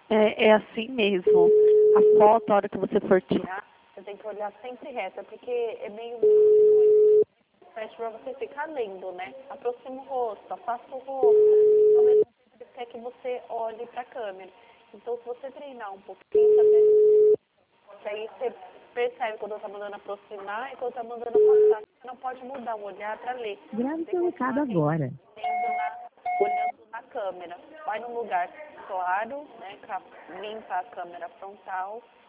É assim mesmo. A foto, a hora que você for tirar, Você tem que olhar sempre reta, porque é meio flash pra você ficar lendo, né? Aproxima o rosto, afasta o rosto, ao mesmo tempo ele quer que você olhe pra câmera. Então, se você treinar um pouquinho, que aí você percebe quando tá mandando aproximar e quando tá mandando afastar. Você não pode mudar o olhar pra ler. Grave Você seu tem que recado continuar agora. olhando na câmera. Vai num lugar claro, né? Limpa a câmera frontal